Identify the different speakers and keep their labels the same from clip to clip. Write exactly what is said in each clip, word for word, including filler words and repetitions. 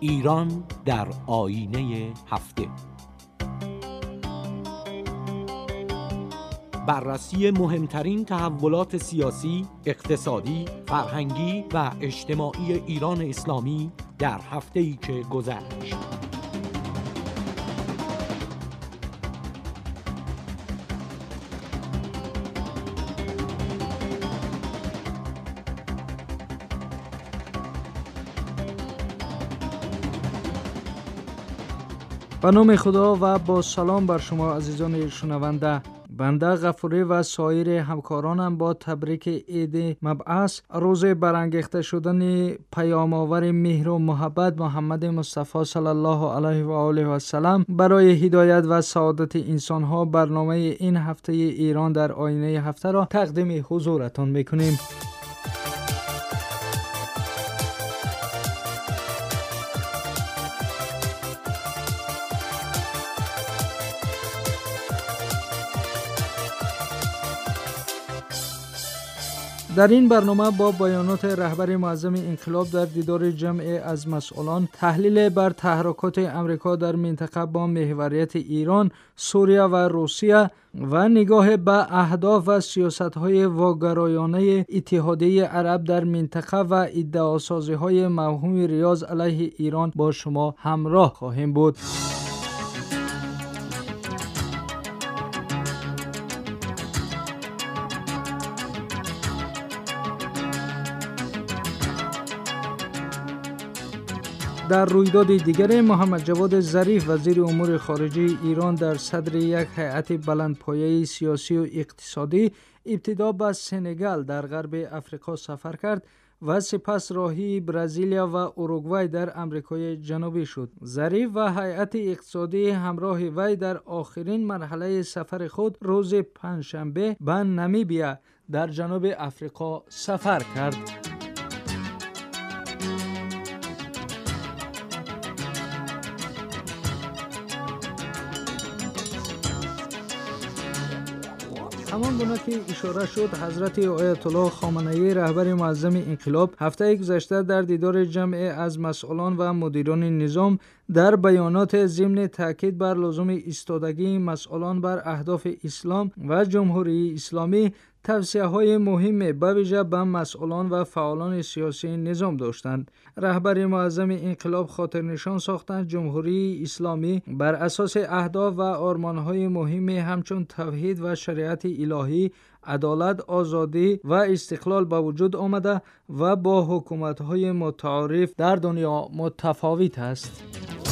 Speaker 1: ایران در آیینه هفته. بررسی مهمترین تحولات سیاسی، اقتصادی، فرهنگی و اجتماعی ایران اسلامی در هفته‌ای که گذشت.
Speaker 2: به نام خدا و با سلام بر شما عزیزان شنونده. بنده غفوری و سایر همکارانم با تبریک عید مبعث، روز برانگیخته شدن پیام آور مهر و محبت محمد مصطفی صلی الله علیه و آله و سلم برای هدایت و سعادت انسان ها، برنامه این هفته ایران در آینه هفته را تقدیم حضورتان میکنیم. در این برنامه با بیانات رهبر معظم انقلاب در دیدار جمع از مسئولان، تحلیل بر تحرکات امریکا در منطقه با محوریت ایران، سوریه و روسیه و نگاه به اهداف و سیاست‌های واگرایانه اتحادیه عرب در منطقه و ادعاسازی‌های موهوم ریاض علیه ایران با شما همراه خواهیم بود. در رویداد دیگر، محمد جواد ظریف وزیر امور خارجه ایران در صدر یک هیئت بلندپایه سیاسی و اقتصادی ابتدا به سنگال در غرب افریقا سفر کرد و سپس راهی برزیلیا و اوروگوئه در آمریکای جنوبی شد. ظریف و هیئت اقتصادی همراه وی در آخرین مرحله سفر خود روز پنجشنبه به نامیبیا در جنوب افریقا سفر کرد. همان گونه که اشاره شد، حضرت آیت الله خامنه‌ای رهبر معظم انقلاب هفته گذشته در دیدار جمع از مسئولان و مدیران نظام در بیانات ضمن تاکید بر لزوم ایستادگی مسئولان بر اهداف اسلام و جمهوری اسلامی توصیه‌های مهم به ویژه به مسئولان و فعالان سیاسی نظام داشتند. رهبر معظم انقلاب خاطر نشان ساختند جمهوری اسلامی بر اساس اهداف و آرمان‌های مهم همچون توحید و شریعت الهی، عدالت، آزادی و استقلال به وجود آمده و با حکومت‌های متعارف در دنیا متفاوت است.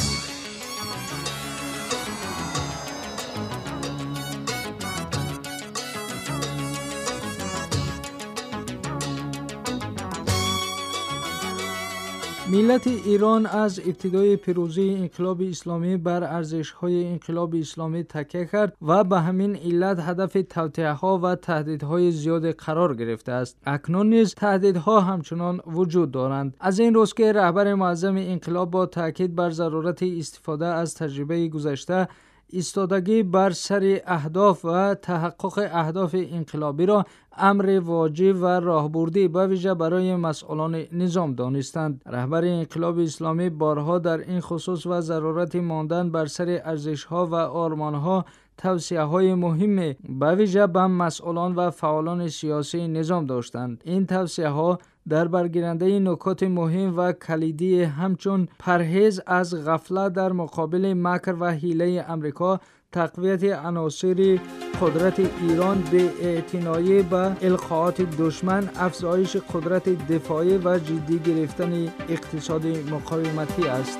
Speaker 2: ملت ایران از ابتدای پیروزی انقلاب اسلامی بر ارزش‌های انقلاب اسلامی تکیه کرد و به همین علت هدف توطئه‌ها و تهدیدهای زیاد قرار گرفته است. اکنون نیز تهدیدها همچنان وجود دارند. از این روز که رهبر معظم انقلاب با تاکید بر ضرورت استفاده از تجربه گذشته، ایستادگی بر سر اهداف و تحقق اهداف انقلابی را امر واجب و راهبردی به ویژه برای مسئولان نظام دانستند. رهبر انقلاب اسلامی بارها در این خصوص و ضرورت ماندن بر سر ارزش‌ها و آرمان‌ها توصیه‌های مهم به ویژه به مسئولان و فعالان سیاسی نظام داشتند. این توصیه‌ها در برگیرنده نکات مهم و کلیدی همچون پرهیز از غفلت در مقابل مکر و حیله امریکا، تقویت عناصر قدرت ایران به اعتنایی به القاءات دشمن، افزایش قدرت دفاعی و جدی گرفتن اقتصاد مقاومتی است.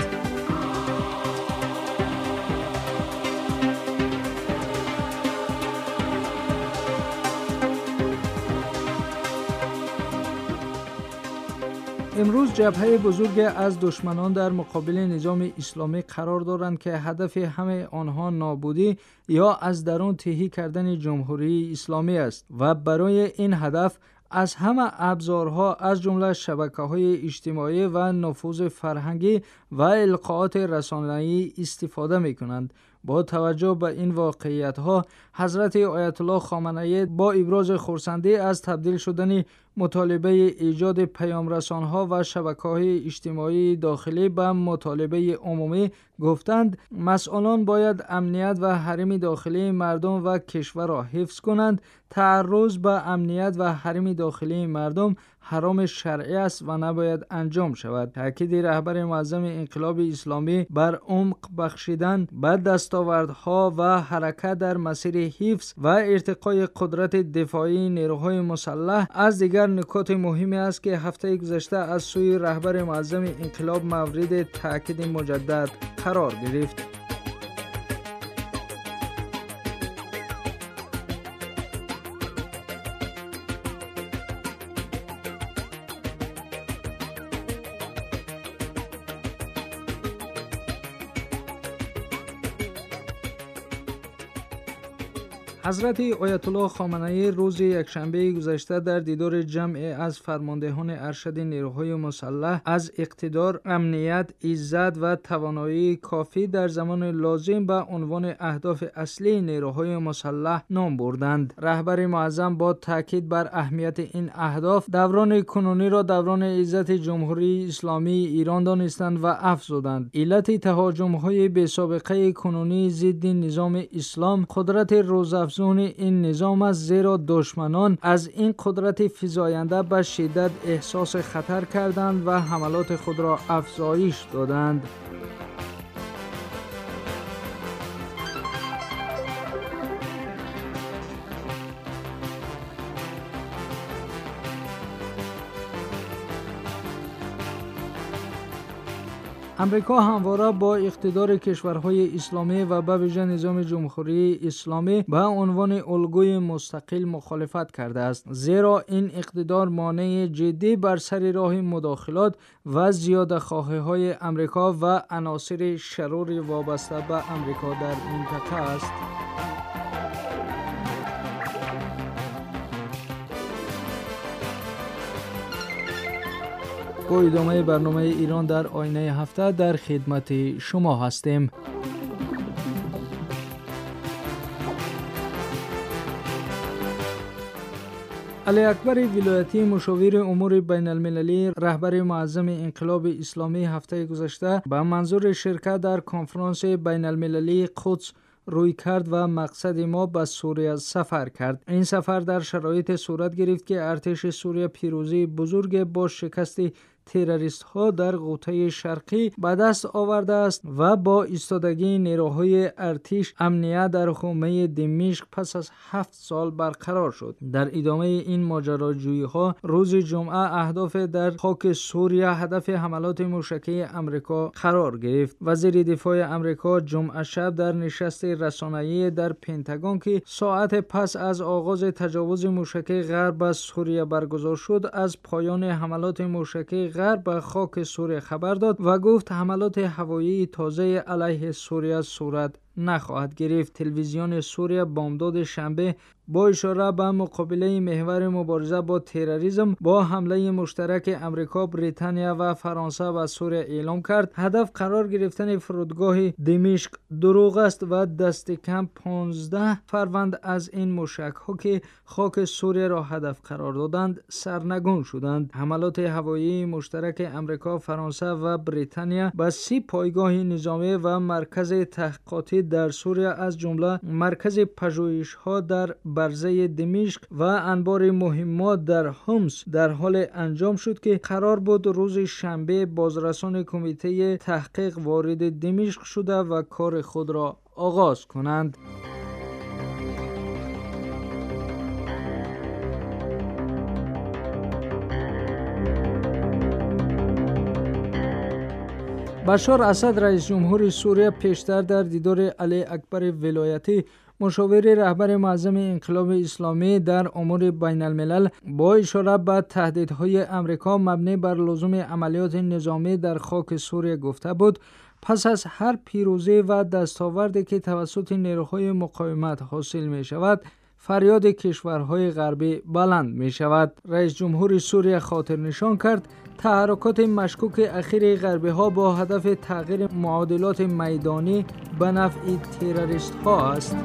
Speaker 2: امروز جبهه بزرگ از دشمنان در مقابل نظام اسلامی قرار دارند که هدف همه آنها نابودی یا از درون تهی کردن جمهوری اسلامی است و برای این هدف از همه ابزارها از جمله شبکه‌های اجتماعی و نفوذ فرهنگی و القاءات رسانه‌ای استفاده می‌کنند. با توجه به این واقعیت‌ها، حضرت آیت الله خامنه‌ای با ابراز خرسندی از تبدیل شدن مطالبه ایجاد پیامرسان‌ها و شبکه‌های اجتماعی داخلی به مطالبه عمومی گفتند مسئولان باید امنیت و حریم داخلی مردم و کشور را حفظ کنند. تعرض به امنیت و حریم داخلی مردم حرام شرعی است و نباید انجام شود. تاکید رهبر معظم انقلاب اسلامی بر عمق بخشیدن به دستاوردها و حرکت در مسیر حفظ و ارتقای قدرت دفاعی نیروهای مسلح از دیگر نکات مهمی است که هفته گذشته از سوی رهبر معظم انقلاب مورد تاکید مجدد قرار گرفت. حضرت آیت الله خامنه‌ای روز یکشنبه گذشته در دیدار جمع از فرماندهان ارشد نیروهای مسلح از اقتدار، امنیت، عزت و توانایی کافی در زمان لازم به عنوان اهداف اصلی نیروهای مسلح نام بردند. رهبر معظم با تاکید بر اهمیت این اهداف دوران کنونی را دوران عزت جمهوری اسلامی ایران دانستند و افزودند علت تهاجم‌های بی‌سابقه کنونی ضد نظام اسلام قدرت روزافزون این نظام است، زیرا دشمنان از این قدرت فزاینده به شدت احساس خطر کردند و حملات خود را افزایش دادند. امریکا همواره با اقتدار کشورهای اسلامی و به ویژه نظام جمهوری اسلامی به عنوان الگوی مستقل مخالفت کرده است، زیرا این اقتدار مانع جدی بر سر راه مداخلات و زیاده‌خواهی‌های امریکا و عناصر شرور وابسته به امریکا در منطقه است. با ادامه برنامه ایران در آینه هفته در خدمت شما هستیم. علی اکبر ولایتی مشاور امور بین المللی رهبر معظم انقلاب اسلامی هفته گذشته به منظور شرکت در کنفرانس بین المللی قدس روی کرد و مقصد ما به سوریه سفر کرد. این سفر در شرایط صورت گرفت که ارتش سوریه پیروزی بزرگ با شکست تروریست ها در غوطه شرقی به دست آورده است و با ایستادگی نیروهای ارتش امنیت در حومه دمشق پس از هفت سال برقرار شد. در ادامه این ماجراجویی ها روز جمعه اهداف در خاک سوریه هدف حملات موشکی امریکا قرار گرفت. وزیر دفاع امریکا جمعه شب در نشست رسانه‌ای در پنتاگون که ساعت پس از آغاز تجاوز موشکی غرب به سوریه برگزار شد از پایان حملات موشکی غرب به خاک سوریه خبر داد و گفت حملات هوایی تازه علیه سوریه صورت نخواهد گرفت. تلویزیون سوریه بامداد شنبه با اشاره به مقابله محور مبارزه با تروریسم با حمله مشترک امریکا، بریتانیا و فرانسه به سوریه اعلام کرد هدف قرار گرفتن فرودگاه دمشق دروغ است و دست کم پانزده فروند از این موشک‌ها که خاک سوریه را هدف قرار دادند سرنگون شدند. حملات هوایی مشترک امریکا، فرانسه و بریتانیا به سی پایگاه نظامی و مرکز تحقیقاتی در سوریه از جمله مرکز پژوهش‌ها در برزه دمشق و انبار مهمات در حمص در حال انجام شد که قرار بود روز شنبه بازرسان کمیته تحقیق وارد دمشق شده و کار خود را آغاز کنند. بشار اسد رئیس جمهور سوریه پیشتر در دیدار علی اکبر ولایتی مشاور رهبر معظم انقلاب اسلامی در امور بین الملل با اشاره به تهدیدهای امریکا مبنی بر لزوم عملیات نظامی در خاک سوریه گفته بود پس از هر پیروزی و دستاوردی که توسط نیروهای مقاومت حاصل می شود فریاد کشورهای غربی بلند می شود. رئیس جمهور سوریه خاطر نشان کرد تحرکات مشکوک اخیر غربی ها با هدف تغییر معادلات میدانی به نفع تروریست ها است.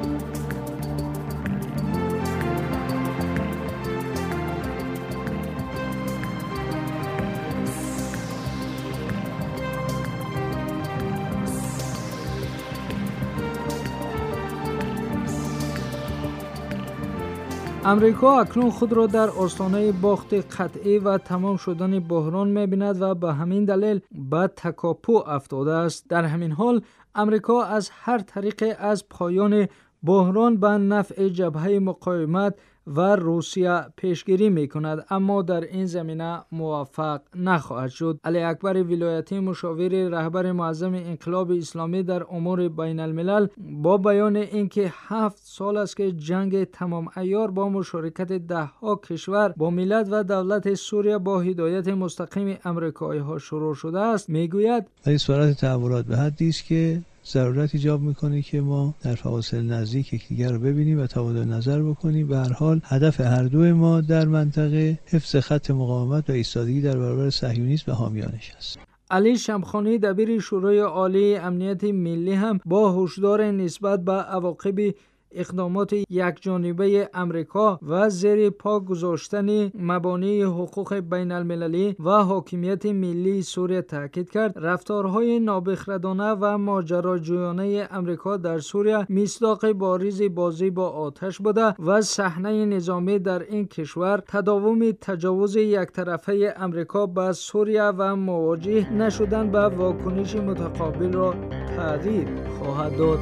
Speaker 2: امریکا اکنون خود را در آستانه باخت قطعی و تمام شدن بحران می‌بیند و به همین دلیل به تکاپو افتاده است. در همین حال امریکا از هر طریق از پایان بحران به نفع جبهه مقاومت و روسیه پیشگیری می کند، اما در این زمینه موفق نخواهد شد. علی اکبر ولایتی، مشاور رهبر معظم انقلاب اسلامی در امور بین الملل، با بیان اینکه هفت سال است که جنگ تمام عیار با مشارکت ده ها کشور با ملت و دولت سوریه با هدایت مستقیم امریکایی ها شروع شده است، می گوید
Speaker 3: این سرعت تحولات به حدی است که ضرورت ایجاب میکنه که ما در فواصل نزدیک یکدیگر رو ببینیم و تبادل نظر بکنیم. به هر حال هدف هر دو ما در منطقه حفظ خط مقاومت و ایستادگی در برابر صهیونیسم و حامیانش است.
Speaker 2: علی شمخانی، دبیر شورای عالی امنیت ملی، هم با هشدار نسبت به عواقب اقدامات یکجانبه امریکا و زیر پا گذاشتن مبانی حقوق بین المللی و حاکمیت ملی سوریه تاکید کرد. رفتارهای نابخردانه و ماجراجویانه امریکا در سوریه مصداق بارز بازی با آتش بوده و صحنه نظامی در این کشور تداوم تجاوز یک طرفه امریکا به سوریه و مواجه نشدن به واکنش متقابل را تغییر خواهد داد.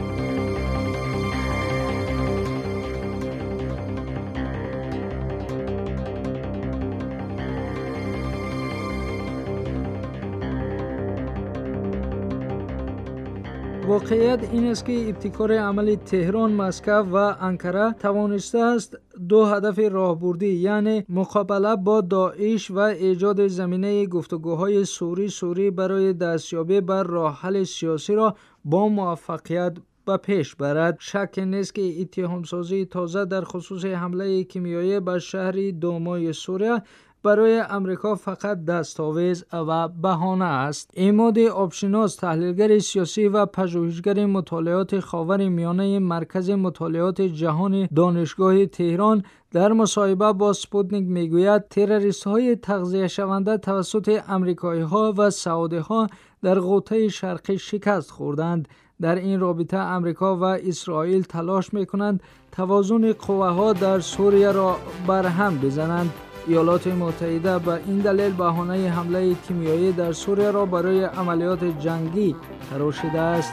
Speaker 2: واقعیت این است که ابتکار عملی تهران، مسکو و انکره توانسته است دو هدف راهبردی، یعنی مقابله با داعش و ایجاد زمینه گفتگوهای سوری سوری برای دستیابی بر راه حل سیاسی را با موفقیت به پیش برد. شک نیست که اتهام‌سازی تازه در خصوص حمله کیمیایی به شهر دومای سوریه برای امریکا فقط دستاویز و بهانه است. عماد آبشناس، تحلیلگر سیاسی و پژوهشگر مطالعات خاورمیانه مرکز مطالعات جهان دانشگاه تهران، در مصاحبه با سپوتنیک میگوید تروریست‌های تغذیه شونده توسط آمریکایی‌ها و سعودی‌ها در غوطه شرقی شکست خوردند. در این رابطه امریکا و اسرائیل تلاش می‌کنند توازن قوه‌ها در سوریه را برهم بزنند. ایالات متحده به این دلیل بهانه حمله کیمیایی در سوریه را برای عملیات جنگی تراشیده است.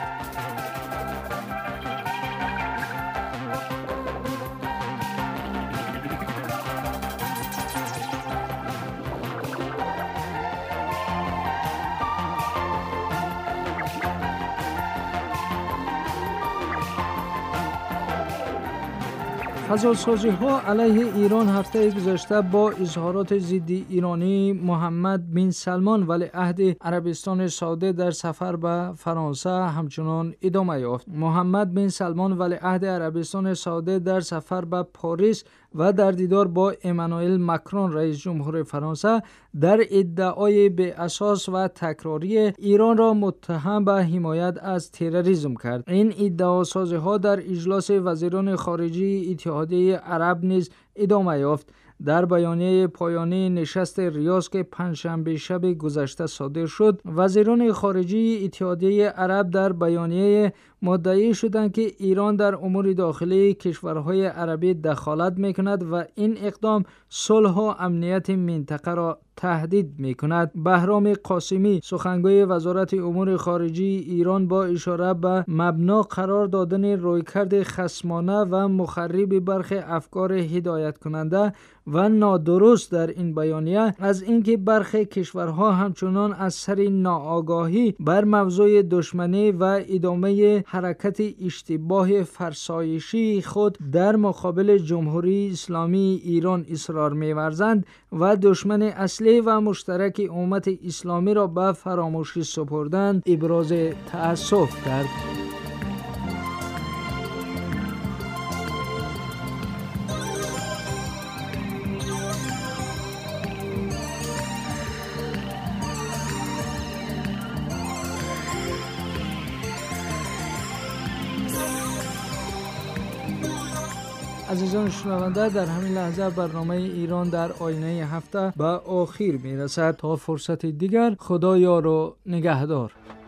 Speaker 2: فضاسازی ها علیه ایران هفته گذشته با اظهارات ضد ایرانی محمد بن سلمان ولیعهد عربستان سعودی در سفر به فرانسه همچنان ادامه یافت. محمد بن سلمان ولیعهد عربستان سعودی در سفر به پاریس و در دیدار با امانوئل مکرون رئیس جمهور فرانسه در ادعای بی اساس و تکراری ایران را متهم به حمایت از تروریسم کرد. این ادعاسازی ها در اجلاس وزیران خارجه اتحادیه عرب نیز ادامه یافت. در بیانیه پایانی نشست ریاض که پنجشنبه شب گذشته صادر شد، وزیران خارجه اتحادیه عرب در بیانیه مدعی شدند که ایران در امور داخلی کشورهای عربی دخالت می‌کند و این اقدام صلح و امنیت منطقه را تهدید می‌کند. بهرام قاسمی، سخنگوی وزارت امور خارجه ایران، با اشاره به مبنا قرار دادن رویکرد خصمانه و مخرب برخی افکار هدایت کننده و نادرست در این بیانیه از اینکه برخی کشورها همچنان از سر ناآگاهی بر موضوع دشمنی و ادامه حرکت اشتباه فرسایشی خود در مقابل جمهوری اسلامی ایران اصرار می‌ورزند و دشمن اصلی و مشترک امت اسلامی را به فراموشی سپردند، ابراز تأسف کرد. عزیزان شنونده، در همین لحظه برنامه ایران در آینه هفته به آخر می رسد. تا فرصت دیگر، خدا یار و نگهدار.